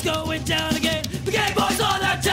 going down again. The gay boys on their